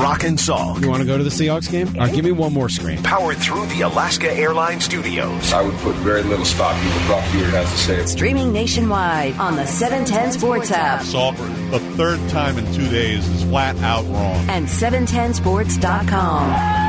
Brock and Salk. You want to go to the Seahawks game? All right, give me one more screen. Powered through the Alaska Airlines Studios. I would put very little stock in what Brock Huard has to say. Streaming nationwide on the 710 Sports app. Salk, the third time in 2 days is flat out wrong. And 710sports.com.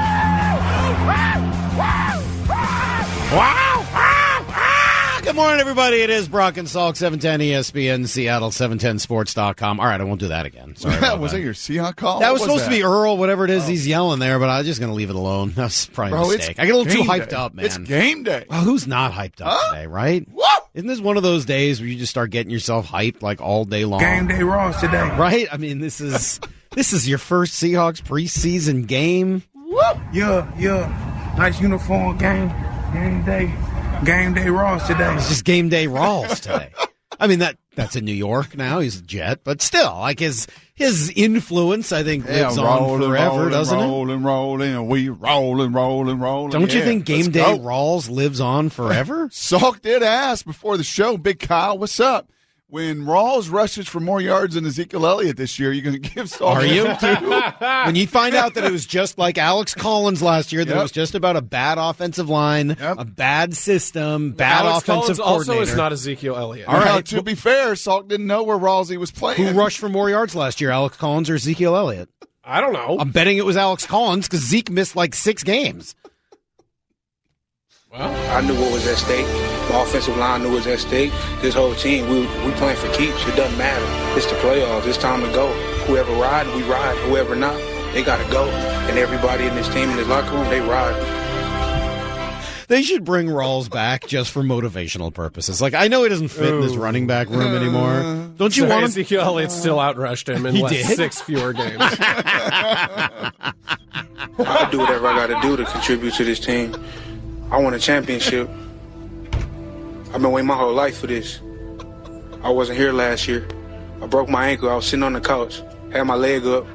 Wow! Good morning, everybody. It is Brock and Salk, 710 ESPN, Seattle, 710sports.com. All right, I won't do that again. Sorry about was that your Seahawks call? That was supposed to be Earl, whatever it is he's yelling there, but I was just going to leave it alone. That's probably a mistake. I get a little too hyped up, man. It's game day. Well, who's not hyped up today, right? What? Isn't this one of those days where you just start getting yourself hyped like all day long? Game day Ross today. Right? I mean, this is your first Seahawks preseason game. Whoop. Yeah. Nice uniform game. Game day. Game day Ross today. It's just game day Rawls today. I mean, that's in New York now. He's a Jet, but still, like his influence, I think, lives on forever, doesn't it? Rolling, we rolling. Don't you think game day Rawls lives on forever? Salk did ask before the show, Big Kyle, what's up? When Rawls rushes for more yards than Ezekiel Elliott this year, you're going to give Salk Are you? too? When you find out that it was just like Alex Collins last year, that it was just about a bad offensive line, a bad system, bad Alex offensive Collins coordinator. also is not Ezekiel Elliott. All right. To be fair, Salk didn't know where Rawlsy was playing. Who rushed for more yards last year, Alex Collins or Ezekiel Elliott? I don't know. I'm betting it was Alex Collins because Zeke missed like 6 games. Well, I knew what was at stake. The offensive line knew what was at stake. This whole team, we playing for keeps. It doesn't matter. It's the playoffs. It's time to go. Whoever ride, we ride. Whoever not, they got to go. And everybody in this team, in this locker room, they ride. They should bring Rawls back just for motivational purposes. Like, I know he doesn't fit in this running back room anymore. Don't you want him? Ezekiel Elliott still outrushed him in did? 6 fewer games. I do whatever I got to do to contribute to this team. I won a championship. I've been waiting my whole life for this. I wasn't here last year. I broke my ankle. I was sitting on the couch, had my leg up.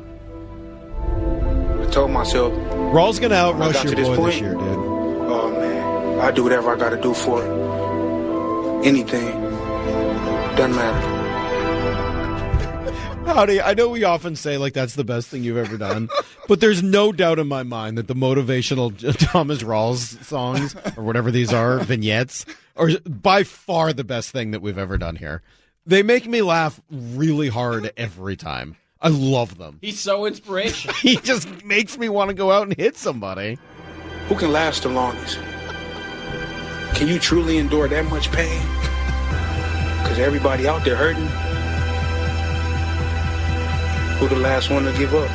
I told myself, Rawls going to outrush your boy this year, dude. Oh, man. I do whatever I got to do for it. Anything. Doesn't matter. Howdy, I know we often say, like, that's the best thing you've ever done, but there's no doubt in my mind that the motivational Thomas Rawls songs, or whatever these are, vignettes, are by far the best thing that we've ever done here. They make me laugh really hard every time. I love them. He's so inspirational. He just makes me want to go out and hit somebody. Who can last the longest? Can you truly endure that much pain? Because everybody out there hurting. Who the last one to give up?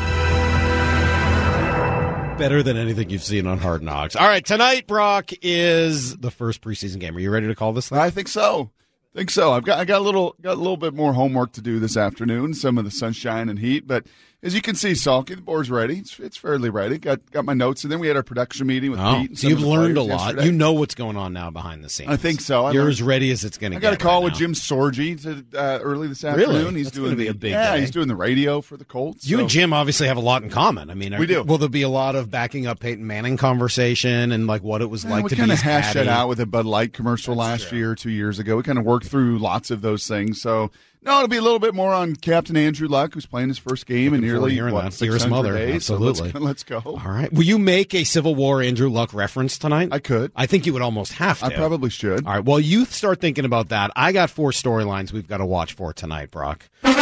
Better than anything you've seen on Hard Knocks. All right, tonight, Brock, is the first preseason game. Are you ready to call this thing? I think so. I got a little bit more homework to do this afternoon. Some of the sunshine and heat, but as you can see, Salky, the board's ready. It's fairly ready. Got my notes, and then we had our production meeting with Pete. And so you've learned a lot. Yesterday. You know what's going on now behind the scenes. I think so. You're as ready as it's going to get. I got a call right with now. Jim Sorgi early this afternoon. Really? He's That's doing gonna be a big day. he's doing the radio for the Colts. You and Jim obviously have a lot in common. I mean, we do. Will there be a lot of backing up Peyton Manning conversation and like what it was like we to kind be of his hashed caddy? it out with a Bud Light commercial last year, 2 years ago. We kind of worked through lots of those things. So, no, it'll be a little bit more on Captain Andrew Luck, who's playing his first game in nearly 600 mother. days. Absolutely. So let's go. All right. Will you make a Civil War Andrew Luck reference tonight? I could. I think you would almost have to. I probably should. All right. Well, you start thinking about that. I got 4 storylines we've got to watch for tonight, Brock. Get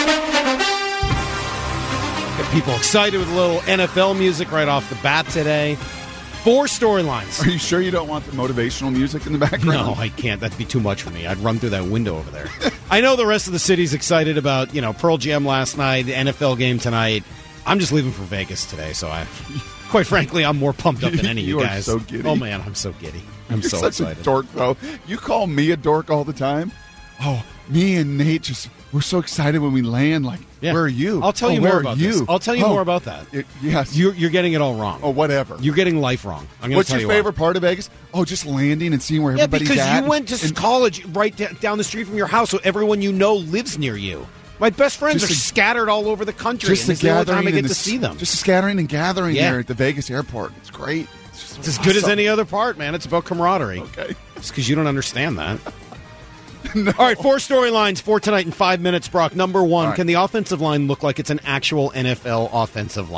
people excited with a little NFL music right off the bat today. 4 storylines. Are you sure you don't want the motivational music in the background? No, I can't. That'd be too much for me. I'd run through that window over there. I know the rest of the city's excited about, Pearl Jam last night, the NFL game tonight. I'm just leaving for Vegas today, so quite frankly, I'm more pumped up than any of you guys. You are so giddy. Oh, man, I'm so giddy. I'm You're so such excited. a dork, though. You call me a dork all the time. Oh, me and Nate we're so excited when we land. Like, Yeah. where are you? I'll tell you where more are about you? this. I'll tell you more about that. Yes. You're getting it all wrong. Oh, whatever. You're getting life wrong. I'm going to What's tell your you favorite part of Vegas? Oh, just landing and seeing where everybody's at. Yeah, because you went to college right down the street from your house, so everyone you know lives near you. My best friends are scattered all over the country, just and this is the only time I get to see them. Just scattering and gathering there at the Vegas airport. It's great. It's as good as any other part, man. It's about camaraderie. Okay. It's because you don't understand that. No. All right, 4 storylines for tonight in 5 minutes, Brock. Number 1, right. Can the offensive line look like it's an actual NFL offensive line?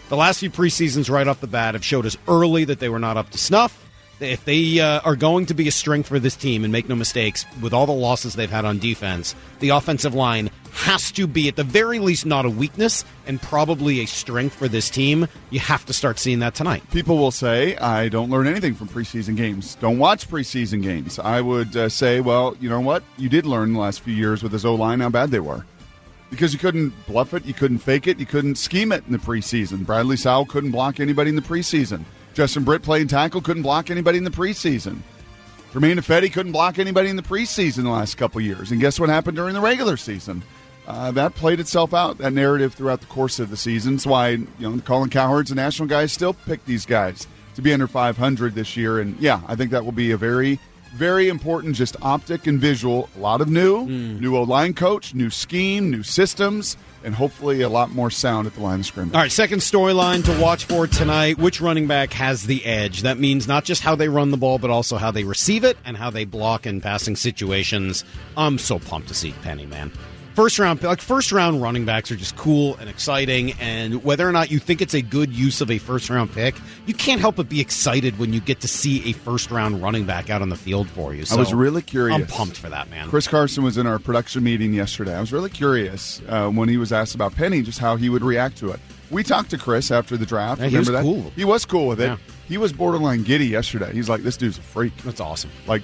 The last few preseasons right off the bat have showed us early that they were not up to snuff. If they are going to be a strength for this team, and make no mistakes, with all the losses they've had on defense, the offensive line has to be, at the very least, not a weakness and probably a strength for this team. You have to start seeing that tonight. People will say, I don't learn anything from preseason games. Don't watch preseason games. I would say, well, you know what? You did learn in the last few years with his O-line how bad they were. Because you couldn't bluff it, you couldn't fake it, you couldn't scheme it in the preseason. Bradley Sowell couldn't block anybody in the preseason. Justin Britt playing tackle, couldn't block anybody in the preseason. Jermaine Ifedi couldn't block anybody in the preseason the last couple of years. And guess what happened during the regular season? That played itself out, that narrative throughout the course of the season. That's why Colin Cowherd's and national guys still pick these guys to be under 500 this year. And, yeah, I think that will be a very, very important just optic and visual. A lot of new O-line coach, new scheme, new systems, and hopefully a lot more sound at the line of scrimmage. All right, second storyline to watch for tonight. Which running back has the edge? That means not just how they run the ball, but also how they receive it and how they block in passing situations. I'm so pumped to see Penny, man. First round running backs are just cool and exciting, and whether or not you think it's a good use of a first round pick, you can't help but be excited when you get to see a first round running back out on the field for you. So I was really curious. I'm pumped for that, man. Chris Carson was in our production meeting yesterday. I was really curious when he was asked about Penny, just how he would react to it. We talked to Chris after the draft. Yeah, he was that? cool. He was cool with it. Yeah. He was borderline giddy yesterday. He's like, this dude's a freak. That's awesome. Like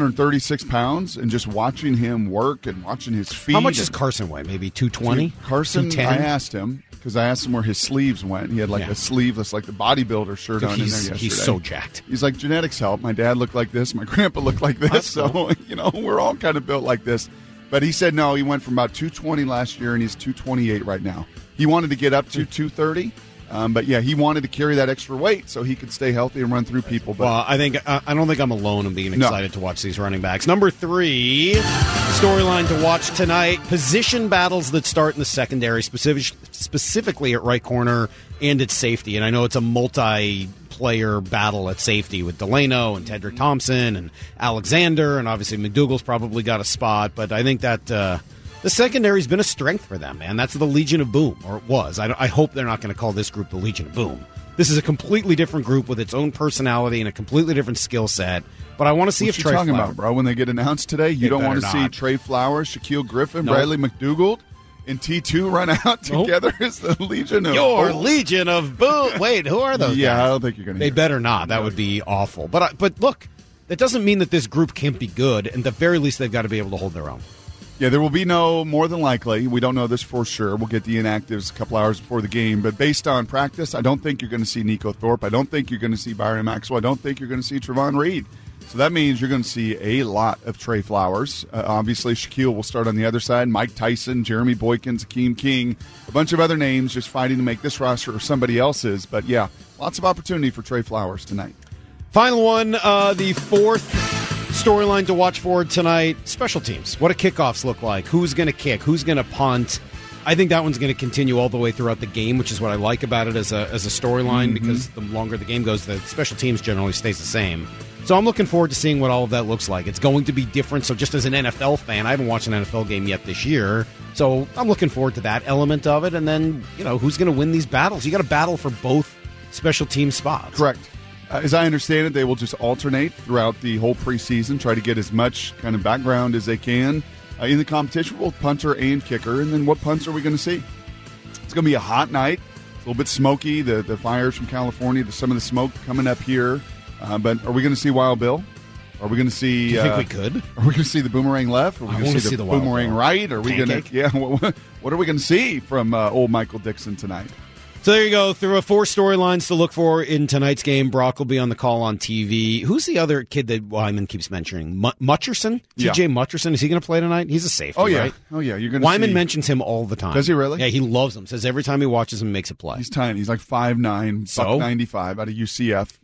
236 pounds, and just watching him work and watching his feet. How much does Carson weigh? Maybe 220? Carson, 210? I asked him, because I asked him where his sleeves went. He had a sleeveless, like the bodybuilder shirt on in there yesterday. He's so jacked. He's like, genetics help. My dad looked like this. My grandpa looked like this. That's so, cool. We're all kind of built like this. But he said, no, he went from about 220 last year, and he's 228 right now. He wanted to get up to 230. But yeah, he wanted to carry that extra weight so he could stay healthy and run through people. But well, I don't think I'm alone in being excited to watch these running backs. Number 3 storyline to watch tonight: position battles that start in the secondary, specifically at right corner and at safety. And I know it's a multi-player battle at safety with Delano and Tedrick Thompson and Alexander, and obviously McDougal's probably got a spot. But I think that the secondary's been a strength for them, man. That's the Legion of Boom, or it was. I hope they're not going to call this group the Legion of Boom. This is a completely different group with its own personality and a completely different skill set. But I want to see if Trey Flowers... What you talking about, bro? When they get announced today, you don't want to see Trey Flowers, Shaquille Griffin, Bradley McDougald, and T2 run out together as the Legion of Your Boom. Legion of Boom. Wait, who are those guys? I don't think you're going to They better not. That would be awful. But look, that doesn't mean that this group can't be good. And at the very least, they've got to be able to hold their own. Yeah, there will be more than likely. We don't know this for sure. We'll get the inactives a couple hours before the game. But based on practice, I don't think you're going to see Nico Thorpe. I don't think you're going to see Byron Maxwell. I don't think you're going to see Trevon Reed. So that means you're going to see a lot of Trey Flowers. Obviously, Shaquille will start on the other side. Mike Tyson, Jeremy Boykins, Akeem King, a bunch of other names just fighting to make this roster or somebody else's. But, yeah, lots of opportunity for Trey Flowers tonight. Final one, the fourth storyline to watch for tonight: special teams. What do kickoffs look like? Who's going to kick? Who's going to punt? I think that one's going to continue all the way throughout the game, which is what I like about it as a storyline, because the longer the game goes, the special teams generally stays the same. So I'm looking forward to seeing what all of that looks like. It's going to be different. So just as an NFL fan, I haven't watched an NFL game yet this year, so I'm looking forward to that element of it. And then, who's going to win these battles? You got to battle for both special team spots. Correct. As I understand it, they will just alternate throughout the whole preseason, try to get as much kind of background as they can in the competition, both punter and kicker. And then what punts are we going to see? It's going to be a hot night. It's a little bit smoky. The fires from California, some of the smoke coming up here. But are we going to see Wild Bill? Are we going to see? Do you think we could? Are we going to see the boomerang left? Are we going to see the boomerang right? Are we going to? Yeah. What are we going to see from old Michael Dixon tonight? So there you go. Through 4 storylines to look for in tonight's game. Brock will be on the call on TV. Who's the other kid that Wyman keeps mentioning? Mutcherson? TJ Mutcherson. Is he going to play tonight? He's a safety, right? Oh, yeah. You're going to Wyman mentions him all the time. Does he really? Yeah, he loves him. Says every time he watches him, he makes a play. He's tiny. He's like 5'9", buck 95 out of UCF.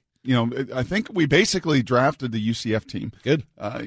I think we basically drafted the UCF team. Good.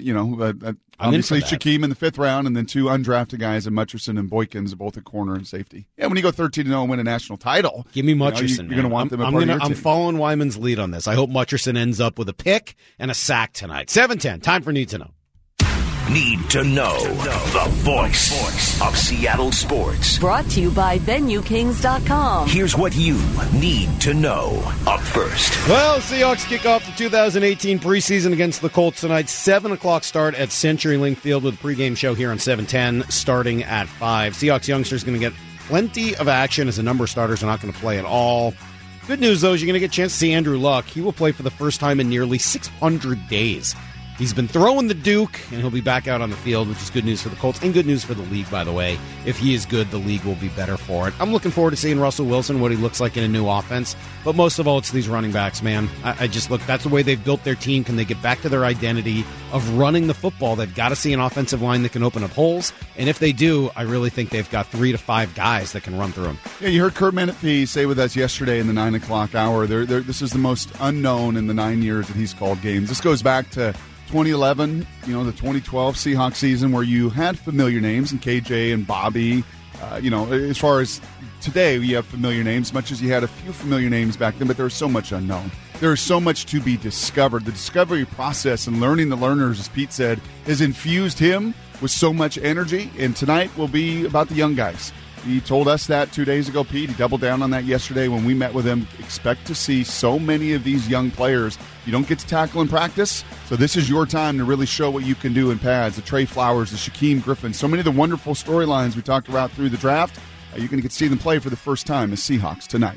Obviously Shaquem in the 5th round, and then 2 undrafted guys, and Mutcherson and Boykins, both at corner and safety. Yeah, when you go 13-0 and win a national title, give me Mutcherson. You're going to want them a part of your team. I'm following Wyman's lead on this. I hope Mutcherson ends up with a pick and a sack tonight. 7:10. Time for Need to Know. need to know. The voice of Seattle sports. Brought to you by VenueKings.com. Here's what you need to know. Up first. Well, Seahawks kick off the 2018 preseason against the Colts tonight. 7 o'clock start at CenturyLink Field with a pregame show here on 710 starting at 5. Seahawks youngsters going to get plenty of action as a number of starters are not going to play at all. Good news, though, is you're going to get a chance to see Andrew Luck. He will play for the first time in nearly 600 days. He's been throwing the Duke, and he'll be back out on the field, which is good news for the Colts and good news for the league, by the way. If he is good, the league will be better for it. I'm looking forward to seeing Russell Wilson, what he looks like in a new offense. But most of all, it's these running backs, man. I just look, that's the way they've built their team. Can they get back to their identity of running the football? They've got to see an offensive line that can open up holes. And if they do, I really think they've got 3 to 5 guys that can run through them. Yeah, you heard Kurt Menefee say with us yesterday in the 9 o'clock hour, this is the most unknown in the 9 years that he's called games. This goes back to 2011, the 2012 Seahawks season where you had familiar names and KJ and Bobby. As far as today, you have familiar names, much as you had a few familiar names back then, but there was so much unknown. There is so much to be discovered. The discovery process and learning the learners, as Pete said, has infused him with so much energy, and tonight will be about the young guys. He told us that 2 days ago, Pete. He doubled down on that yesterday when we met with him. Expect to see so many of these young players. You don't get to tackle in practice, so this is your time to really show what you can do in pads. The Trey Flowers, the Shaquem Griffin, so many of the wonderful storylines we talked about through the draft. You're going to get to see them play for the first time as Seahawks tonight.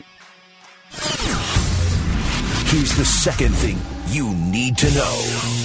Here's the second thing you need to know.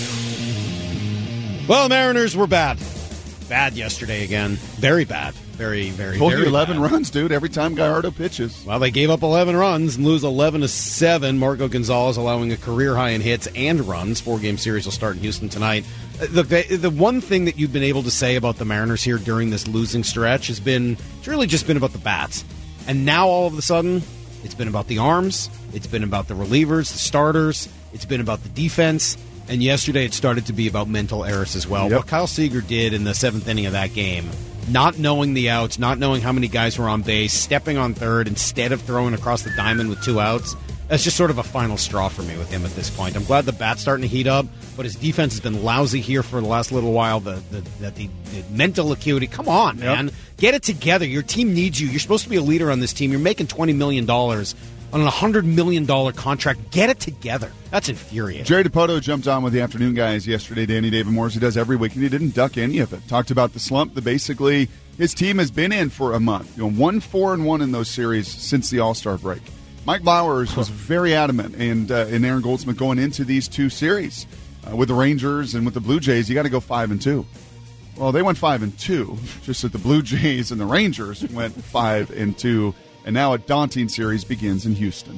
Well, Mariners were bad. Bad yesterday again. Very bad. Very, very, Told very you 11 bad. runs, dude, every time Gallardo pitches. Well, they gave up 11 runs and lose 11-7. Marco Gonzalez allowing a career high in hits and runs. 4-game series will start in Houston tonight. Look, the one thing that you've been able to say about the Mariners here during this losing stretch it's really just been about the bats. And now all of a sudden, it's been about the arms. It's been about the relievers, the starters. It's been about the defense. And yesterday it started to be about mental errors as well. Yep. What Kyle Seager did in the 7th inning of that game, not knowing the outs, not knowing how many guys were on base, stepping on third instead of throwing across the diamond with 2 outs, that's just sort of a final straw for me with him at this point. I'm glad the bat's starting to heat up, but his defense has been lousy here for the last little while. The mental acuity, come on, man. Get it together. Your team needs you. You're supposed to be a leader on this team. You're making $20 million on a $100 million contract. Get it together. That's infuriating. Jerry DiPoto jumped on with the afternoon guys yesterday, Danny David Morris. He does every week, and he didn't duck any of it. Talked about the slump that basically his team has been in for a month. 1-4-1 in those series since the All-Star break. Mike Blowers was very adamant, and Aaron Goldsmith going into these 2 series with the Rangers and with the Blue Jays, you got to go 5-2. Well, they went 5-2, just that the Blue Jays and the Rangers went 5-2. And now a daunting series begins in Houston.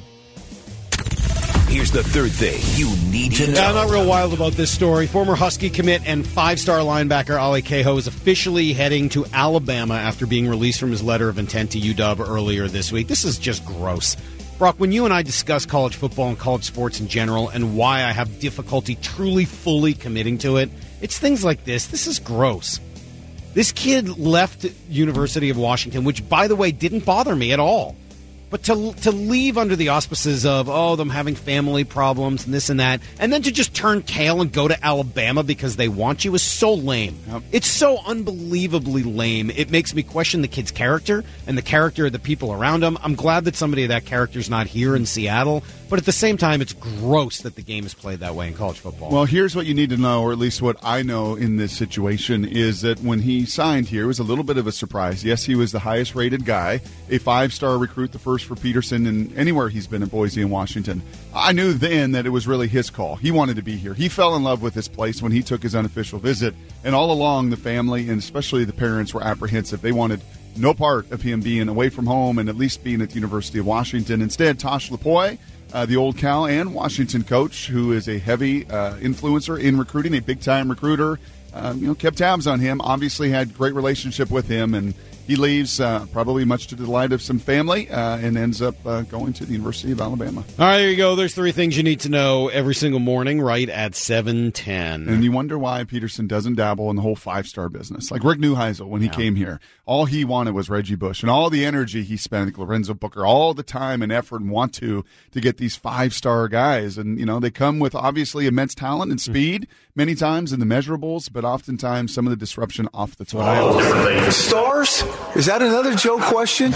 Here's the third thing you need to know. Yeah, I'm not real wild about this story. Former Husky commit and 5-star linebacker Ali Cahoe is officially heading to Alabama after being released from his letter of intent to UW earlier this week. This is just gross. Brock, when you and I discuss college football and college sports in general and why I have difficulty truly, fully committing to it, it's things like this. This is gross. This kid left University of Washington, which, by the way, didn't bother me at all. But to leave under the auspices of, them having family problems and this and that, and then to just turn tail and go to Alabama because they want you is so lame. Yep. It's so unbelievably lame. It makes me question the kid's character and the character of the people around him. I'm glad that somebody of that character is not here in Seattle, but at the same time, it's gross that the game is played that way in college football. Well, here's what you need to know, or at least what I know in this situation, is that when he signed here, it was a little bit of a surprise. Yes, he was the highest-rated guy, a 5-star recruit, the first for Peterson and anywhere he's been in Boise and Washington. I knew then that it was really his call. He wanted to be here. He fell in love with this place when he took his unofficial visit, and all along the family and especially the parents were apprehensive. They wanted no part of him being away from home and at least being at the University of Washington. Instead, Tosh Lupoi, the old Cal and Washington coach, who is a heavy influencer in recruiting, a big-time recruiter, kept tabs on him, obviously had great relationship with him, and he leaves probably much to the delight of some family and ends up going to the University of Alabama. All right, there you go. There's 3 things you need to know every single morning right at 7:10. And you wonder why Peterson doesn't dabble in the whole 5-star business. Like Rick Neuheisel, when he came here, all he wanted was Reggie Bush, and all the energy he spent, like Lorenzo Booker, all the time and effort and want to get these 5-star guys. And, they come with obviously immense talent and speed many times in the measurables, but oftentimes some of the disruption off the top. Stars? Is that another Joe question?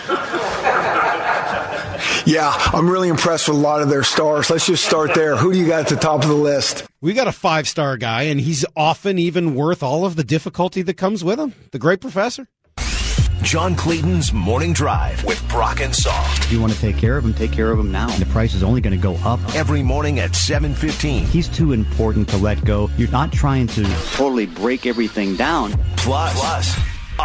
Yeah, I'm really impressed with a lot of their stars. Let's just start there. Who do you got at the top of the list? We got a 5-star guy, and he's often even worth all of the difficulty that comes with him. The great professor. John Clayton's Morning Drive with Brock and Salk. If you want to take care of him now. The price is only going to go up. Every morning at 7:15. He's too important to let go. You're not trying to totally break everything down. Plus,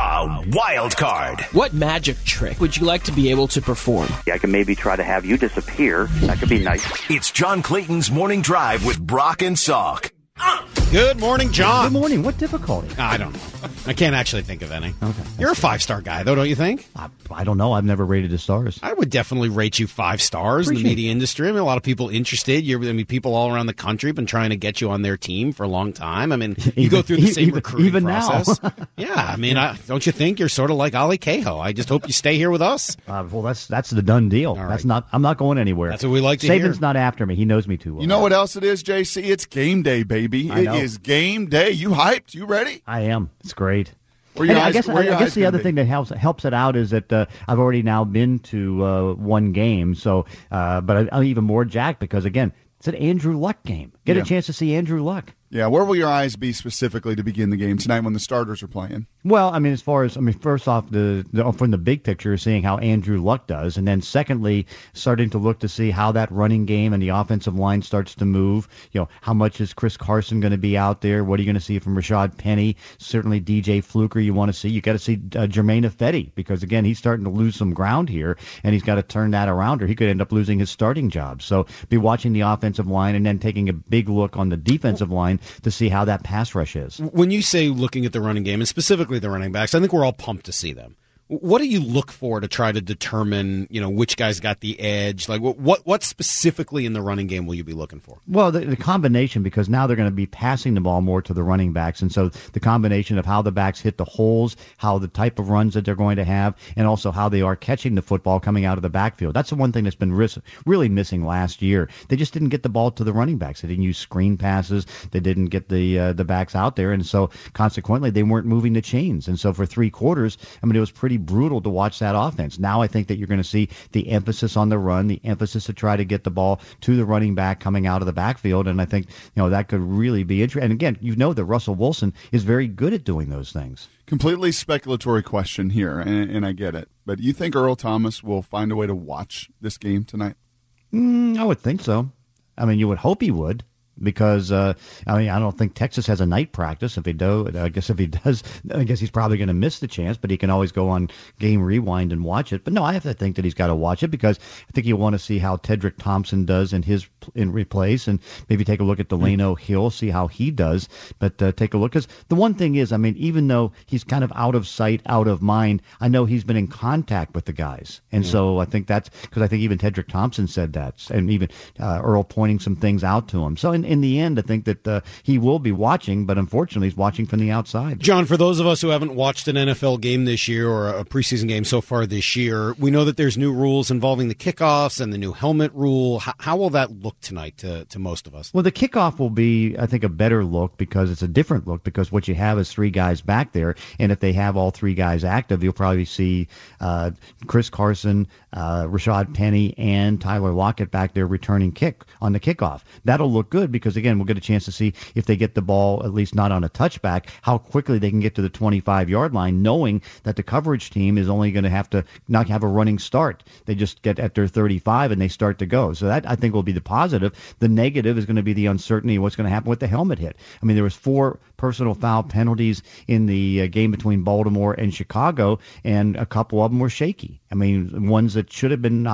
a wild card. What magic trick would you like to be able to perform? I can maybe try to have you disappear. That could be nice. It's John Clayton's Morning Drive with Brock and Salk. Good morning, John. Good morning. What difficulty? I don't know. I can't actually think of any. Okay. You're a 5-star guy, though, don't you think? I don't know. I've never rated the stars. I would definitely rate you 5 stars in the media industry. I mean, a lot of people interested. People all around the country have been trying to get you on their team for a long time. I mean, you go through the same recruiting process. Now. Yeah, I mean, don't you think you're sort of like Ali Cahoe? I just hope you stay here with us. Well, that's the done deal. Right. I'm not going anywhere. That's what we like to hear. Saban's not after me. He knows me too well. You know what else it is, JC? It's game day, baby. It is game day. You hyped? You ready? I am. It's great. I guess the other thing that helps it out is that I've already now been to one game, so but I'm even more jacked because again it's an Andrew Luck game. Get a chance to see Andrew Luck. Yeah, where will your eyes be specifically to begin the game tonight when the starters are playing? Well, I mean, first off, from the big picture, seeing how Andrew Luck does, and then secondly, starting to look to see how that running game and the offensive line starts to move. How much is Chris Carson going to be out there? What are you going to see from Rashad Penny? Certainly DJ Fluker you want to see. You got to see Jermaine Ifedi because, again, he's starting to lose some ground here, and he's got to turn that around or he could end up losing his starting job. So be watching the offensive line and then taking a big look on the defensive line to see how that pass rush is. When you say looking at the running game, and specifically the running backs, I think we're all pumped to see them. What do you look for to try to determine, which guys got the edge? Like, what specifically in the running game will you be looking for? Well, the combination, because now they're going to be passing the ball more to the running backs, and so the combination of how the backs hit the holes, how the type of runs that they're going to have, and also how they are catching the football coming out of the backfield. That's the one thing that's been really missing last year. They just didn't get the ball to the running backs. They didn't use screen passes. They didn't get the backs out there, and so consequently they weren't moving the chains. And so for 3 quarters, it was pretty brutal to watch that offense. Now I think that you're going to see the emphasis on the run, the emphasis to try to get the ball to the running back coming out of the backfield, and I think that could really be interesting. And again, that Russell Wilson is very good at doing those things. Completely speculatory question here, and I get it. But you think Earl Thomas will find a way to watch this game tonight? I would think so. You would hope he would. Because I don't think Texas has a night practice. If he does, I guess he's probably going to miss the chance. But he can always go on Game Rewind and watch it. But no, I have to think that he's got to watch it because I think you want to see how Tedrick Thompson does in replace, and maybe take a look at Delano Hill, see how he does. But take a look, because the one thing is, even though he's kind of out of sight, out of mind, I know he's been in contact with the guys, and so I think that's because I think even Tedrick Thompson said that, and even Earl pointing some things out to him. So in the end, I think that he will be watching, but unfortunately he's watching from the outside. John, for those of us who haven't watched an NFL game this year or a preseason game so far this year, we know that there's new rules involving the kickoffs and the new helmet rule. How will that look tonight to most of us? Well, the kickoff will be, I think, a better look because it's a different look because what you have is 3 guys back there, and if they have all 3 guys active, you'll probably see Chris Carson, Rashad Penny, and Tyler Lockett back there returning kick on the kickoff. That'll look good because, again, we'll get a chance to see if they get the ball, at least not on a touchback, how quickly they can get to the 25-yard line, knowing that the coverage team is only going to have to not have a running start. They just get at their 35 and they start to go. So that, I think, will be the positive. The negative is going to be the uncertainty of what's going to happen with the helmet hit. There was 4 personal foul penalties in the game between Baltimore and Chicago, and a couple of them were shaky. I mean, ones that should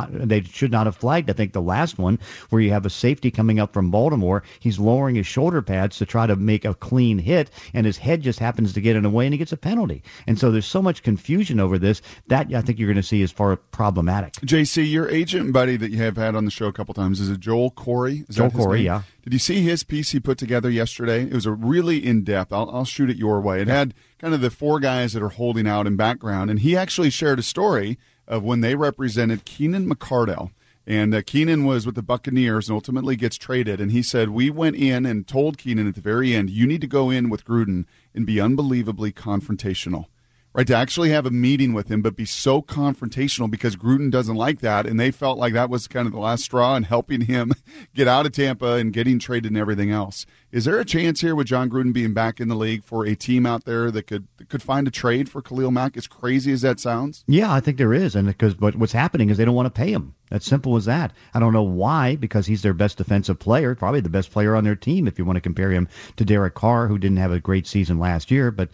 not have flagged. I think the last one where you have a safety coming up from Baltimore, he's lowering his shoulder pads to try to make a clean hit, and his head just happens to get in the way, and he gets a penalty. And so there's so much confusion over this that I think you're going to see as far problematic. JC, your agent buddy that you have had on the show a couple times, is it Joel Corey? Joel Corey, yeah. Did you see his piece he put together yesterday? It was a really in-depth. I'll shoot it your way. It had kind of the four guys that are holding out in background, and he actually shared a story of when they represented Keenan McCardell. And Keenan was with the Buccaneers and ultimately gets traded. And he said, we went in and told Keenan at the very end, you need to go in with Gruden and be unbelievably confrontational. Right, to actually have a meeting with him, but be so confrontational because Gruden doesn't like that, and they felt like that was kind of the last straw in helping him get out of Tampa and getting traded and everything else. Is there a chance here with John Gruden being back in the league for a team out there that could find a trade for Khalil Mack, as crazy as that sounds? Yeah, I think there is, but what's happening is they don't want to pay him. That's simple as that. I don't know why, because he's their best defensive player, probably the best player on their team if you want to compare him to Derek Carr, who didn't have a great season last year, but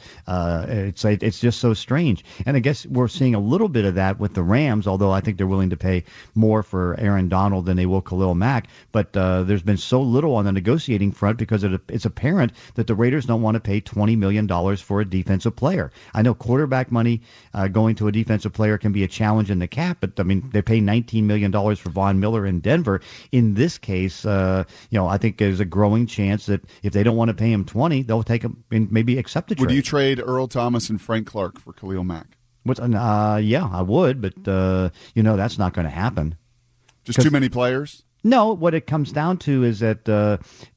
it's just so strange. And I guess we're seeing a little bit of that with the Rams, although I think they're willing to pay more for Aaron Donald than they will Khalil Mack. But there's been so little on the negotiating front because it's apparent that the Raiders don't want to pay $20 million for a defensive player. I know quarterback money going to a defensive player can be a challenge in the cap, but I mean they pay $19 million for Von Miller in Denver. In this case, I think there's a growing chance that if they don't want to pay him $20, they'll take him and maybe accept a trade. Would you trade Earl Thomas and Frank Clark for Khalil Mack? Yeah, I would, but that's not going to happen. Just too many players? No, what it comes down to is that the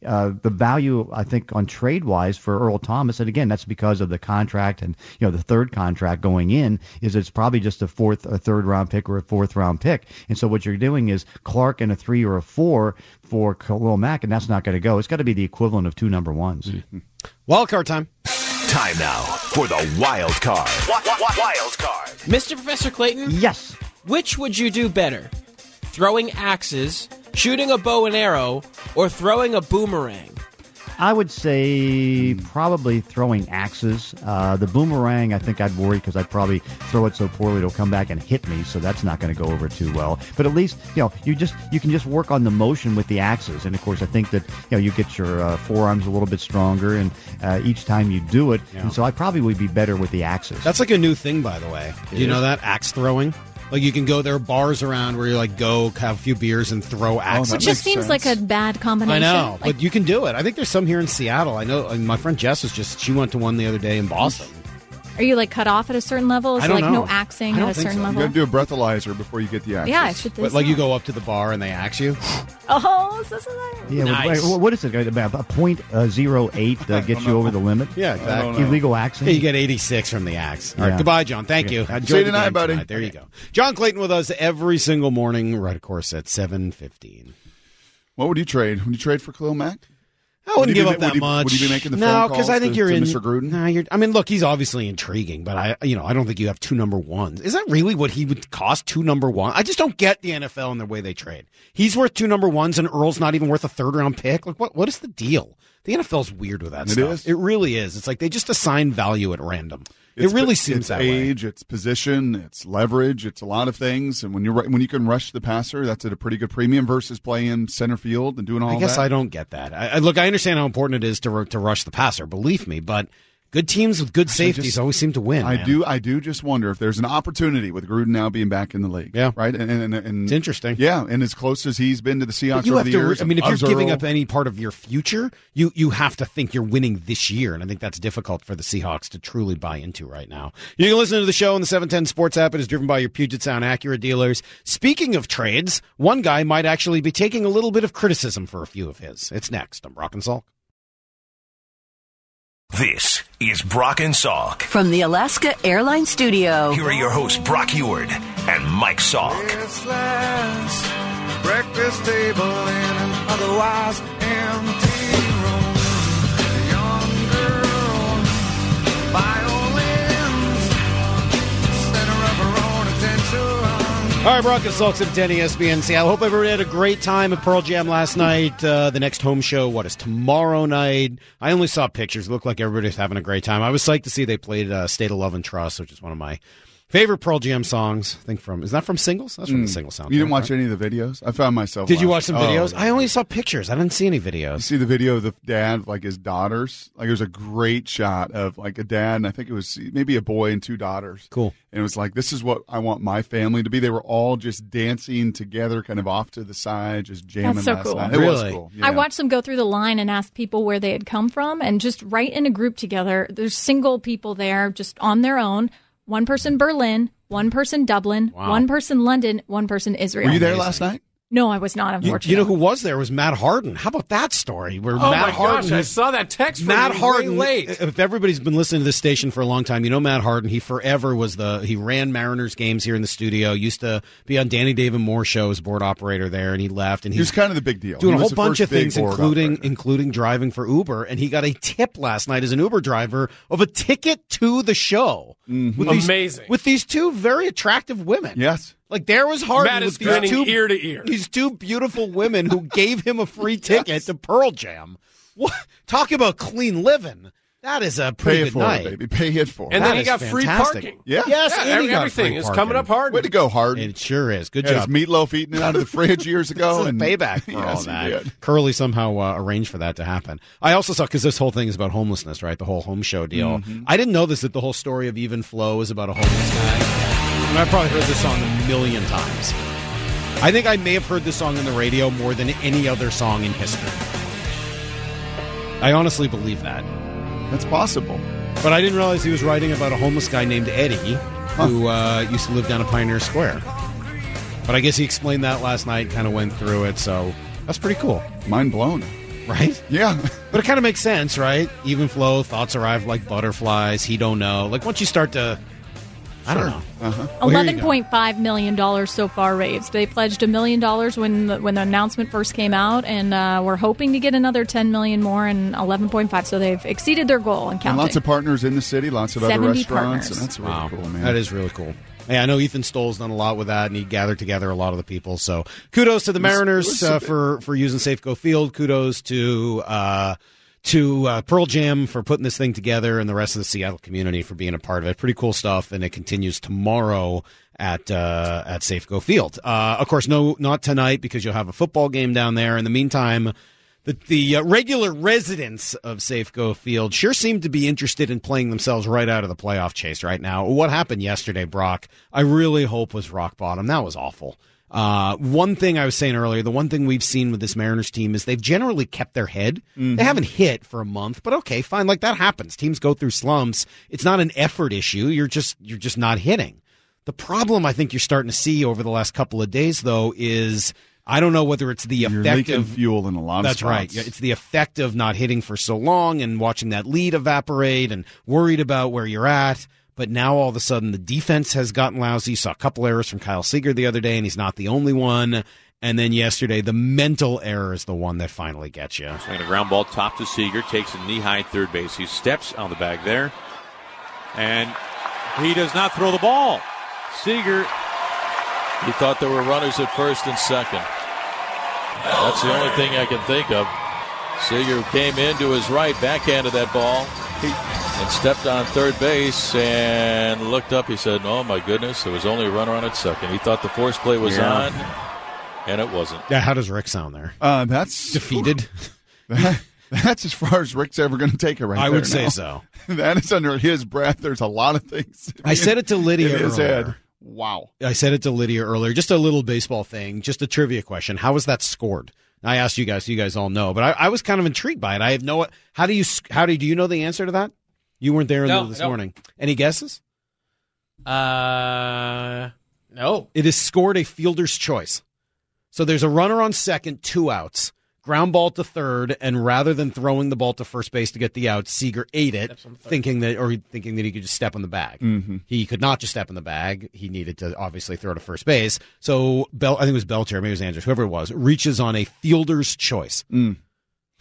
value, I think, on trade-wise for Earl Thomas, and again, that's because of the contract and the third contract going in, is it's probably just a third-round pick or a fourth-round pick. And so what you're doing is Clark and a 3 or a 4 for Khalil Mack, and that's not going to go. It's got to be the equivalent of 2 number ones. Mm-hmm. Wild card time. Time now for the wild card. Wild card. Mr. Professor Clayton? Yes. Which would you do better? Throwing axes, shooting a bow and arrow, or throwing a boomerang? I would say probably throwing axes. The boomerang, I think I'd worry because I'd probably throw it so poorly it'll come back and hit me, so that's not going to go over too well. But at least you can just work on the motion with the axes, and of course I think that you get your forearms a little bit stronger, and each time you do it, and so I probably would be better with the axes. That's like a new thing, by the way. Do you know that axe throwing? Like you can go, there are bars around where you go have a few beers and throw axes. It just seems like a bad combination. I know, but you can do it. I think there's some here in Seattle. I know my friend Jess she went to one the other day in Boston. Are you cut off at a certain level? Is I don't it know. no axing at a certain level? You got to do a breathalyzer before you get the axes. Yeah, I should think so. You go up to the bar and they axe you? Oh, so that. Yeah, nice. What is it? About a .08 gets you over the limit? Yeah, exactly. Illegal axing? Yeah, you get 86 from the axe. All right, goodbye, John. Thank you. See you tonight, buddy. There you go. John Clayton with us every single morning, right, of course, at 7:15. What would you trade? Would you trade for Khalil Mack? I wouldn't give up that much. Would you be making the phone calls because I think you're in Mr. Gruden? I mean, look, he's obviously intriguing, but I don't think you have 2 number ones. Is that really what he would cost, 2 number ones? I just don't get the NFL and the way they trade. He's worth 2 number ones, and Earl's not even worth a 3rd-round pick. Like, what is the deal? The NFL's weird with that stuff. Is. It really is. It's like they just assign value at random. It really seems that way. It's age, it's position, it's leverage, it's a lot of things. And when you can rush the passer, that's at a pretty good premium versus playing center field and doing all that. I guess I don't get that. I understand how important it is to rush the passer, believe me, but good teams with good safeties always seem to win. I do just wonder if there's an opportunity with Gruden now being back in the league. Yeah. Right? And it's interesting. Yeah, and as close as he's been to the Seahawks over the years. I mean, if you're giving up any part of your future, you have to think you're winning this year, and I think that's difficult for the Seahawks to truly buy into right now. You can listen to the show on the 710 Sports app. It is driven by your Puget Sound Acura dealers. Speaking of trades, one guy might actually be taking a little bit of criticism for a few of his. It's next. I'm Brock and Salk. This is Brock and Salk. From the Alaska Airlines Studio. Here are your hosts, Brock Heward and Mike Salk. Breakfast table in an otherwise empty room. A young girl, violins, center of her own attention. All right, Brock and Salk, 710 ESPN Seattle. Hope everybody had a great time at Pearl Jam last night. The next home show, is tomorrow night? I only saw pictures. It looked like everybody's having a great time. I was psyched to see they played State of Love and Trust, which is one of my Favorite Pearl Jam songs? I think is that from Singles? That's from the Singles soundtrack. You didn't watch any of the videos? I found myself. Did you watch some videos? Oh, I only saw pictures. I didn't see any videos. You see the video of the dad, like his daughters? Like, it was a great shot of like a dad, and I think it was maybe a boy and 2 daughters. Cool. And it was like, this is what I want my family to be. They were all just dancing together, kind of off to the side, just jamming. That's so last cool. night. It Really? was cool. I Yeah. watched them go through the line and ask people where they had come from, and just right in a group together. There's single people there, just on their own. One person Berlin, one person Dublin, Wow. one person London, one person Israel. Were you there last night? No, I was not, unfortunately. You know who was there was Matt Harden. How about that story? Where Oh Matt my Harden, gosh! I saw that text from Matt you Harden. way late. If everybody's been listening to this station for a long time, you know Matt Harden. He forever was he ran Mariners games here in the studio. Used to be on Danny David Moore show as board operator there, and he left. And He was kind of the big deal. doing He a was whole the bunch first of things, big board operator. including driving for Uber. And he got a tip last night as an Uber driver of a ticket to the show. Mm-hmm. Amazing. With these 2 very attractive women. Yes. Like, there was Harden Matt is with these grinning 2 ear to ear. These 2 beautiful women who gave him a free ticket to Pearl Jam. What? Talk about clean living. That is a pretty Pay it good for night. it, baby. Pay it for it. And That then he is got free fantastic. parking. Yeah. Yes, and he got everything free is parking. coming up hard. Way to go, Harden. It sure is. Good Had job. his meatloaf eating it out of the fridge years ago. This is and payback for all Yes, he that. did. Curly somehow arranged for that to happen. I also saw, because this whole thing is about homelessness, right? The whole home show deal. Mm-hmm. I didn't know this, that the whole story of Even Flow is about a homeless guy. And I've probably heard this song a million times. I think I may have heard this song on the radio more than any other song in history. I honestly believe that. That's possible. But I didn't realize he was writing about a homeless guy named Eddie who used to live down at Pioneer Square. But I guess he explained that last night, kind of went through it, so that's pretty cool. Mind blown. Right? Yeah. But it kind of makes sense, right? Even flow, thoughts arrive like butterflies, he don't know. Like, once you start to... I don't know. Uh-huh. Well, here you go. $11.5 million so far raised. They pledged $1 million when the announcement first came out, and we're hoping to get another $10 million more, and 11.5. So they've exceeded their goal and counting. And lots of partners in the city, lots of other 70 restaurants. partners. And that's really Wow. cool, man. That is really cool. Yeah, I know Ethan Stoll's done a lot with that, and he gathered together a lot of the people. So kudos to the Mariners for using Safeco Field. Kudos to Pearl Jam for putting this thing together, and the rest of the Seattle community for being a part of it. Pretty cool stuff, and it continues tomorrow at Safeco Field. Of course, not tonight, because you'll have a football game down there. In the meantime, the regular residents of Safeco Field sure seem to be interested in playing themselves right out of the playoff chase right now. What happened yesterday, Brock, I really hope was rock bottom. That was awful. One thing I was saying earlier, the one thing we've seen with this Mariners team is they've generally kept their head. Mm-hmm. They haven't hit for a month, but okay, fine. Like, that happens. Teams go through slumps. It's not an effort issue. You're just not hitting. The problem I think you're starting to see over the last couple of days, though, is I don't know whether it's the effect of fuel in a lot of That's spots. right. Yeah, it's the effect of not hitting for so long and watching that lead evaporate and worried about where you're at. But now all of a sudden the defense has gotten lousy. You saw a couple errors from Kyle Seager the other day, and he's not the only one. And then yesterday, the mental error is the one that finally gets you. Swinging a ground ball top to Seager, takes a knee-high third base. He steps on the bag there, and he does not throw the ball. Seager, he thought there were runners at first and second. That's the only thing I can think of. Seager came into his right, backhanded that ball, and stepped on third base and looked up. He said, oh, my goodness, there was only a runner on at second. He thought the force play was on, and it wasn't. Yeah, how does Rick sound there? That's defeated. That's as far as Rick's ever going to take it right I there would say now. so. That is under his breath. There's a lot of things. I said it to Lydia in his earlier. head. Wow. I said it to Lydia earlier. Just a little baseball thing, just a trivia question. How was that scored? I asked you guys, so you guys all know, but I was kind of intrigued by it. I have no. Do you know the answer to that? You weren't there this morning. Any guesses? No. It is scored a fielder's choice. So there's a runner on second, 2 outs, ground ball to third, and rather than throwing the ball to first base to get the out, Seager ate it, thinking that he could just step on the bag. Mm-hmm. He could not just step in the bag. He needed to obviously throw to first base. So I think it was Belcher, maybe it was Andrews, whoever it was, reaches on a fielder's choice. Mm.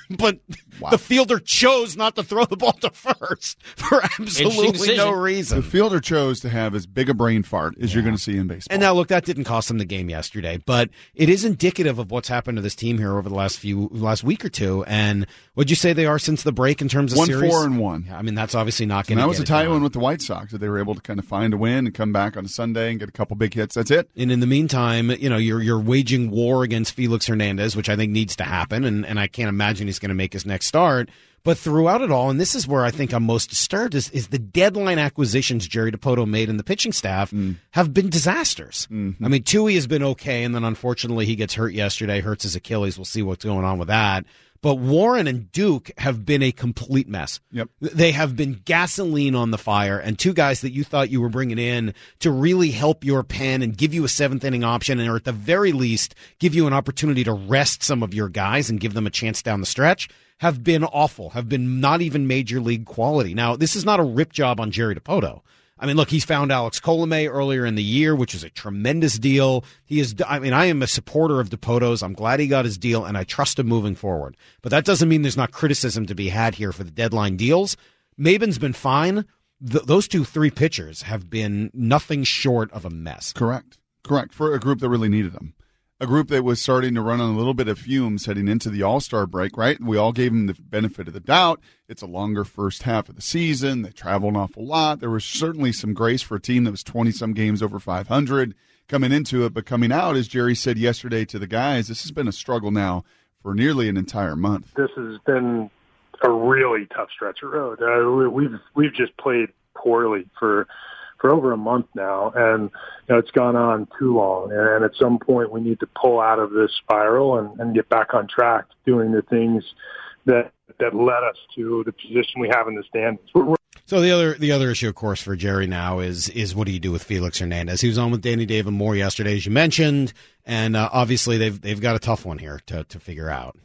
but the fielder chose not to throw the ball to first for absolutely no reason. The fielder chose to have as big a brain fart as you're going to see in baseball. And now, look, that didn't cost them the game yesterday, but it is indicative of what's happened to this team here over the last week or two. And what'd you say they are since the break in terms of series? 1-4-1. I mean, that's obviously not going to. That was a tight one with the White Sox that they were able to kind of find a win and come back on a Sunday and get a couple big hits. That's it. And in the meantime, you're waging war against Felix Hernandez, which I think needs to happen, and I can't imagine he's going to make his next start. But throughout it all, and this is where I think I'm most disturbed, is the deadline acquisitions Jerry Dipoto made in the pitching staff have been disasters. Mm-hmm. I mean, Tui has been okay, and then unfortunately he gets hurt yesterday, hurts his Achilles. We'll see what's going on with that. But Warren and Duke have been a complete mess. Yep. They have been gasoline on the fire, and two guys that you thought you were bringing in to really help your pen and give you a seventh-inning option, or at the very least give you an opportunity to rest some of your guys and give them a chance down the stretch, have been awful, have been not even major league quality. Now, this is not a rip job on Jerry Dipoto. I mean, look, he's found Alex Colomé earlier in the year, which is a tremendous deal. I am a supporter of Dipoto's. I'm glad he got his deal, and I trust him moving forward. But that doesn't mean there's not criticism to be had here for the deadline deals. Maybin's been fine. Those 3 pitchers have been nothing short of a mess. Correct. For a group that really needed them. A group that was starting to run on a little bit of fumes heading into the All-Star break, right? We all gave them the benefit of the doubt. It's a longer first half of the season. They travel an awful lot. There was certainly some grace for a team that was 20-some games over 500 coming into it. But coming out, as Jerry said yesterday to the guys, this has been a struggle now for nearly an entire month. This has been a really tough stretch of road. We've just played poorly for over a month now, and it's gone on too long. And at some point, we need to pull out of this spiral and get back on track, doing the things that led us to the position we have in the standings. So the other issue, of course, for Jerry now is what do you do with Felix Hernandez? He was on with Danny David Moore yesterday, as you mentioned, and obviously they've got a tough one here to figure out.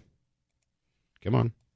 Come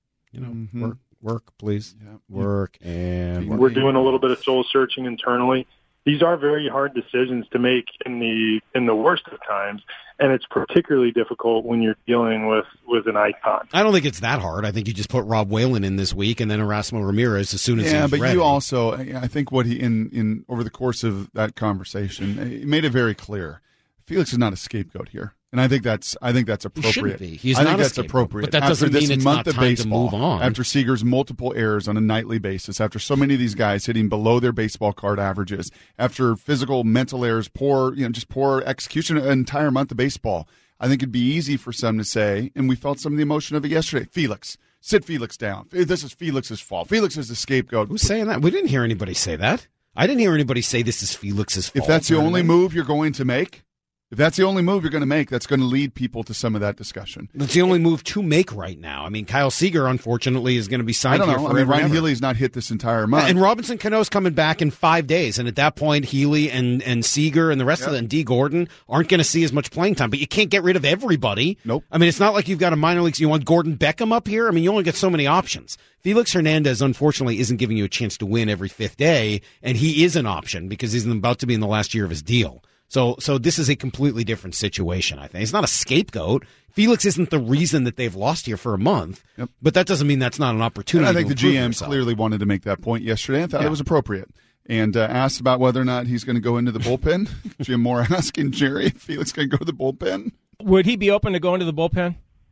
on, work, please. Yeah. Work and work. We're doing a little bit of soul searching internally. These are very hard decisions to make in the worst of times, and it's particularly difficult when you're dealing with an icon. I don't think it's that hard. I think you just put Rob Whalen in this week and then Erasmo Ramirez as soon as he's ready. Yeah, but you also, I think what he in over the course of that conversation, he made it very clear. Felix is not a scapegoat here. And I think that's appropriate. He shouldn't be. He's I not think a that's scapegoat, appropriate. But that doesn't mean it's not time baseball, to move on. After Seager's multiple errors on a nightly basis, after so many of these guys hitting below their baseball card averages, after physical, mental errors, poor execution, an entire month of baseball, I think it'd be easy for some to say, and we felt some of the emotion of it yesterday, Felix, sit Felix down. This is Felix's fault. Felix is the scapegoat. Who's saying that? We didn't hear anybody say that. I didn't hear anybody say this is Felix's fault. If that's the only move you're going to make, that's going to lead people to some of that discussion. That's the only move to make right now. I mean, Kyle Seager, unfortunately, is going to be signed here forever. I mean, Ryan Healy's not hit this entire month. And Robinson Cano's coming back in 5 days. And at that point, Healy and Seager and the rest of them, and D. Gordon, aren't going to see as much playing time. But you can't get rid of everybody. Nope. I mean, it's not like you've got a minor league. You want Gordon Beckham up here? I mean, you only get so many options. Felix Hernandez, unfortunately, isn't giving you a chance to win every fifth day. And he is an option because he's about to be in the last year of his deal. So this is a completely different situation, I think. It's not a scapegoat. Felix isn't the reason that they've lost here for a month, but that doesn't mean that's not an opportunity. And I think the GM clearly wanted to make that point yesterday. I thought it was appropriate. And asked about whether or not he's going to go into the bullpen. Jim Moore asking Jerry if Felix going to go to the bullpen. Would he be open to going to the bullpen?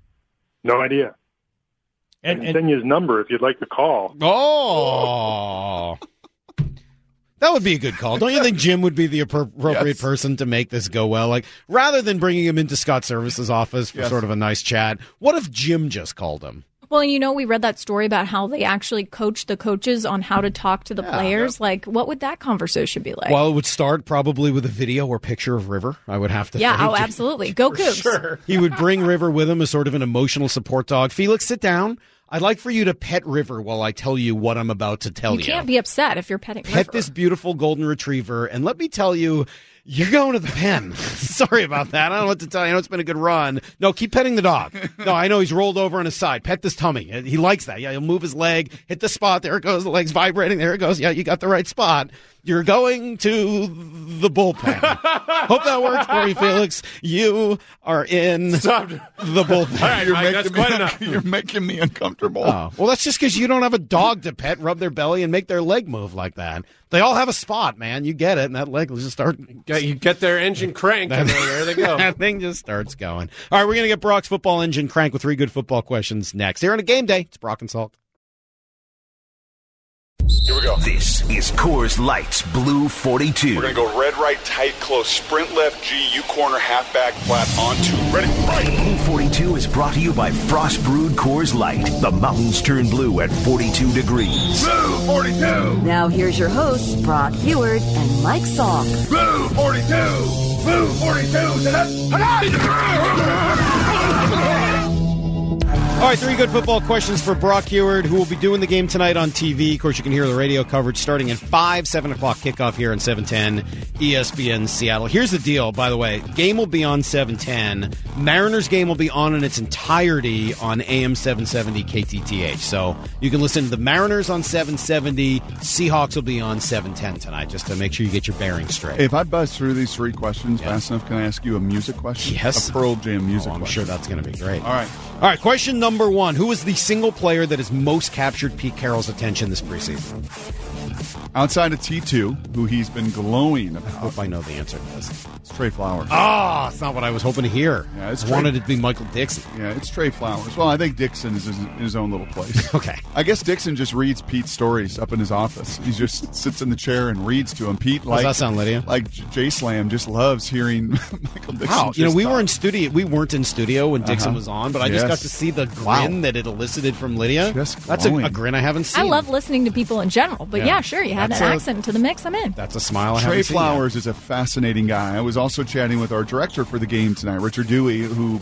No idea. And send you his number if you'd like to call. Oh. That would be a good call. Don't you think Jim would be the appropriate person to make this go well? Like, rather than bringing him into Scott Service's office for sort of a nice chat, what if Jim just called him? Well, we read that story about how they actually coach the coaches on how to talk to the players. Yeah. Like, what would that conversation be like? Well, it would start probably with a video or picture of River, I would have to think. Yeah, absolutely. Go Cougs. Sure. He would bring River with him as sort of an emotional support dog. Felix, sit down. I'd like for you to pet River while I tell you what I'm about to tell you. You can't be upset if you're petting River. Pet this beautiful golden retriever, and let me tell you, You're going to the pen. Sorry about that. I don't know what to tell you. I know it's been a good run. No, keep petting the dog. No, I know he's rolled over on his side. Pet this tummy. He likes that. Yeah, he'll move his leg, hit the spot. There it goes. The leg's vibrating. There it goes. Yeah, you got the right spot. You're going to the bullpen. Hope that works for you, Felix. You are in the bullpen. All right, Mike, that's quite enough. You're making me uncomfortable. Oh, well, that's just because you don't have a dog to pet, rub their belly, and make their leg move like that. They all have a spot, man. You get it, and that leg will just start. You get their engine cranked, and there they go. That thing just starts going. All right, we're going to get Brock's football engine cranked with 3 good football questions next. Here on a game day, it's Brock and Salk. Here we go. This is Coors Light's Blue 42. We're going to go red, right, tight, close, sprint left, G, U corner, halfback, flat, on 2. Ready? Right. Blue 42 is brought to you by Frost Brewed Coors Light. The mountains turn blue at 42 degrees. Blue 42. Now here's your hosts, Brock Heward and Mike Salk. Blue 42. Blue 42. All right, 3 good football questions for Brock Heward, who will be doing the game tonight on TV. Of course, you can hear the radio coverage starting at 5, 7 o'clock kickoff here on 710 ESPN Seattle. Here's the deal, by the way. Game will be on 710. Mariners game will be on in its entirety on AM 770 KTTH. So you can listen to the Mariners on 770. Seahawks will be on 710 tonight, just to make sure you get your bearings straight. If I buzz through these 3 questions fast enough, can I ask you a music question? Yes. A Pearl Jam music I'm question. sure that's going to be great. All right, question number 1. Who is the single player that has most captured Pete Carroll's attention this preseason? Outside of T2, who he's been glowing about. I hope I know the answer to this. It's Trey Flowers. Oh, it's not what I was hoping to hear. Yeah, it's I wanted it to be Michael Dixon. Yeah, it's Trey Flowers. Well, I think Dixon is in his own little place. Okay. I guess Dixon just reads Pete's stories up in his office. He just sits in the chair and reads to him. Pete, Does that sound, Lydia? Like J-Slam, just loves hearing Michael Dixon. Wow, we weren't in studio when Dixon was on, but I just Yes. got to see the grin that it elicited from Lydia. Just That's a glowing. grin I haven't seen. I love listening to people in general, but yeah, sure, you had That's an a- accent to the mix. I'm in. That's a smile I Trey haven't seen Flowers is a fascinating guy. I was also chatting with our director for the game tonight, Richard Dewey, who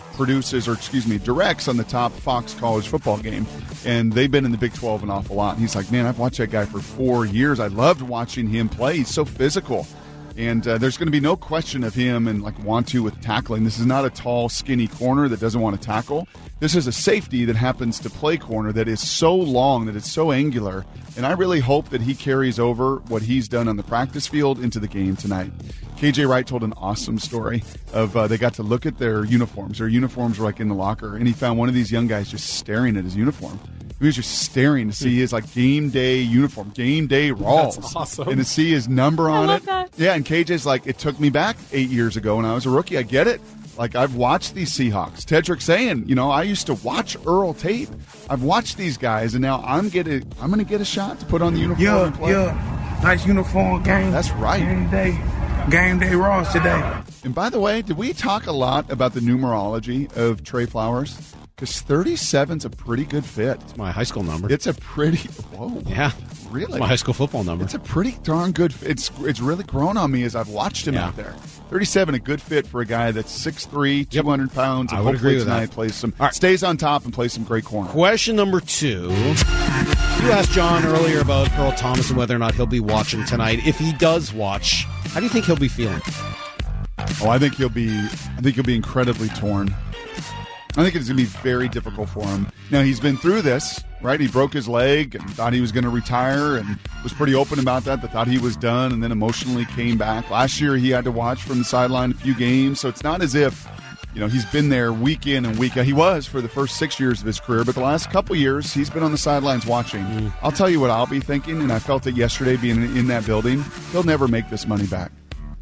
directs on the top Fox college football game. And they've been in the Big 12 an awful lot. And he's like, man, I've watched that guy for 4 years. I loved watching him play. He's so physical. And there's going to be no question of him and with tackling. This is not a tall, skinny corner that doesn't want to tackle. This is a safety that happens to play corner that is so long, that it's so angular. And I really hope that he carries over what he's done on the practice field into the game tonight. KJ Wright told an awesome story of they got to look at their uniforms. Their uniforms were in the locker, and he found one of these young guys just staring at his uniform. He was just staring to see his game day uniform, game day Rawls. That's awesome. And to see his number on love it. that. Yeah, and KJ's it took me back 8 years ago when I was a rookie. I get it. I've watched these Seahawks. Tedrick saying, I used to watch Earl Tate. I've watched these guys, and now I'm going to get a shot to put on the uniform and play. Yeah. Nice uniform game. That's right. Game day Ross today. And by the way, did we talk a lot about the numerology of Trey Flowers? Because 37's a pretty good fit. It's my high school number. It's a pretty... Whoa. Yeah. Really? It's my high school football number. It's a pretty darn good fit. It's really grown on me as I've watched him out there. 37, a good fit for a guy that's 6'3", 200 pounds. And I would agree with tonight that. Plays stays on top and plays some great corner. Question number 2. You asked John earlier about Earl Thomas and whether or not he'll be watching tonight. If he does watch, how do you think he'll be feeling? Oh, I think he'll be incredibly torn. I think it's going to be very difficult for him. Now, he's been through this, right? He broke his leg and thought he was going to retire and was pretty open about that. They thought he was done and then emotionally came back. Last year, he had to watch from the sideline a few games. So it's not as if, he's been there week in and week out. He was for the first 6 years of his career, but the last couple years, he's been on the sidelines watching. I'll tell you what I'll be thinking, and I felt it yesterday being in that building. He'll never make this money back.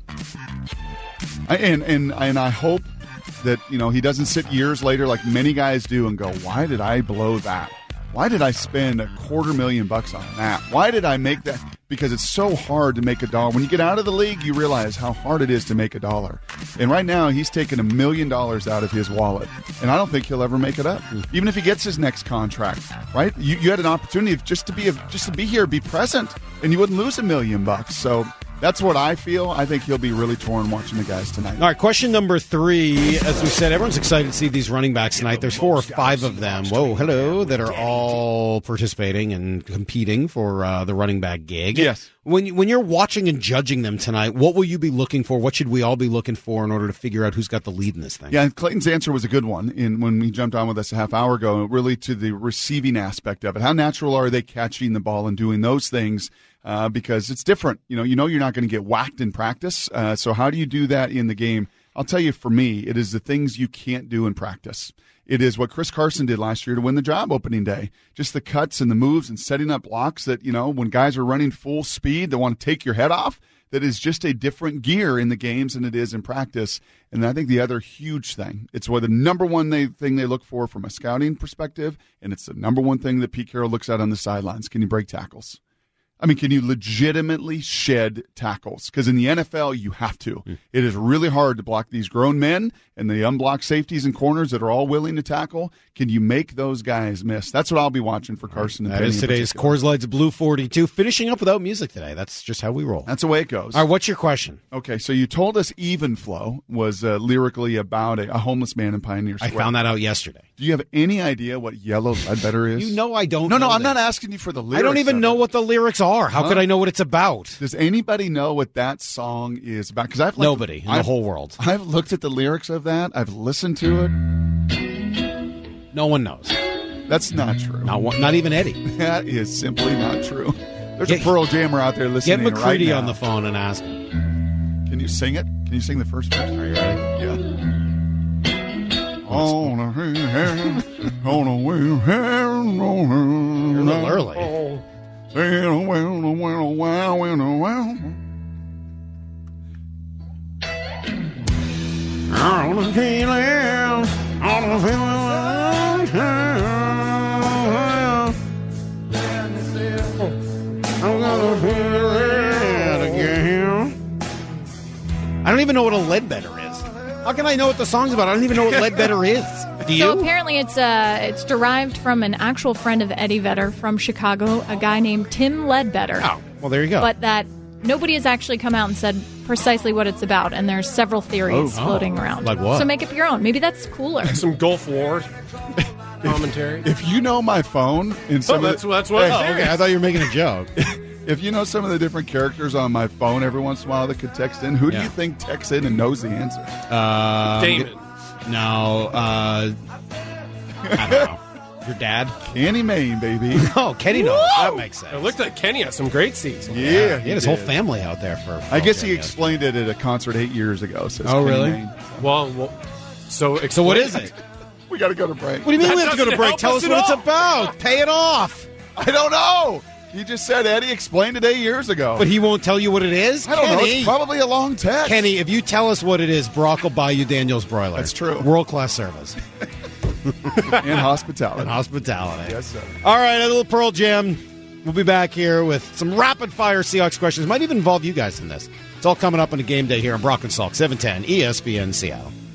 And I hope that he doesn't sit years later like many guys do and go, why did I blow that? Why did I spend $250,000 on that? Why did I make that? Because it's so hard to make a dollar. When you get out of the league, you realize how hard it is to make a dollar. And right now, he's taken $1 million out of his wallet, and I don't think he'll ever make it up, even if he gets his next contract. Right? You had an opportunity just to be here, be present, and you wouldn't lose $1 million. So That's what I feel. I think he'll be really torn watching the guys tonight. All right, question number 3. As we said, everyone's excited to see these running backs tonight. There's 4 or 5 of them. Whoa, hello, that are all participating and competing for the running back gig. Yes. When you're watching and judging them tonight, what will you be looking for? What should we all be looking for in order to figure out who's got the lead in this thing? Yeah, Clayton's answer was a good one when he jumped on with us a half hour ago, really to the receiving aspect of it. How natural are they catching the ball and doing those things? Because it's different. You know you're not going to get whacked in practice. So how do you do that in the game? I'll tell you, for me, it is the things you can't do in practice. It is what Chris Carson did last year to win the job opening day. Just the cuts and the moves and setting up blocks that, when guys are running full speed, they want to take your head off. That is just a different gear in the games than it is in practice. And I think the other huge thing, it's what the number one thing they look for from a scouting perspective, and it's the number one thing that Pete Carroll looks at on the sidelines. Can you break tackles? I mean, can you legitimately shed tackles? Because in the NFL, you have to. It is really hard to block these grown men and the unblocked safeties and corners that are all willing to tackle. Can you make those guys miss? That's what I'll be watching for Carson. And that is today's Coors Light's Blue 42. Finishing up without music today. That's just how we roll. That's the way it goes. All right, what's your question? Okay, so you told us Even Flow was lyrically about a homeless man in Pioneer Square. I found that out yesterday. Do you have any idea what Yellow Ledbetter is? You know I don't No, know I'm this. not asking you for the lyrics. I don't even know what the lyrics are. How could I know what it's about? Does anybody know what that song is about? Because nobody in the whole world. I've looked at the lyrics of that. I've listened to it. No one knows. That's not true. Not even Eddie. That is simply not true. There's a Pearl Jammer out there listening. Get McCready right now. on the phone and ask him. Can you sing it? Can you sing the first verse? Are you ready? Yeah. You're a little early. I don't even know what a Ledbetter is. How can I know what the song's about? I don't even know what Ledbetter is. Do you? So apparently it's derived from an actual friend of Eddie Vedder from Chicago, a guy named Tim Ledbetter. Oh, well, there you go. But that nobody has actually come out and said precisely what it's about, and there's several theories floating around. Like what? So make up your own. Maybe that's cooler. Some Gulf War commentary. If you know my phone in some that's what. Okay, I thought you were making a joke. If you know some of the different characters on my phone every once in a while that could text in, who do you think texts in and knows the answer? Damon. No, I don't know. Your dad? Kenny Mayne, baby. Oh, Kenny knows. That makes sense. It looked like Kenny had some great seats. Yeah, he had his whole family out there for. I guess he explained it at a concert 8 years ago. Says Oh, Kenny really? Mayne. Well, so what is it? We got to go to break. What do you mean That we have to go to doesn't break? help Tell us us at what it's all. about. Pay it off. I don't know. He just said Eddie explained it 8 years ago. But he won't tell you what it is? I don't know. Kenny. It's probably a long text. Kenny, if you tell us what it is, Brock will buy you Daniel's broiler. That's true. World-class service. And hospitality. And hospitality. Yes, sir. All right, a little Pearl Jam. We'll be back here with some rapid-fire Seahawks questions. Might even involve you guys in this. It's all coming up on a game day here on Brock and Salk, 710 ESPN Seattle.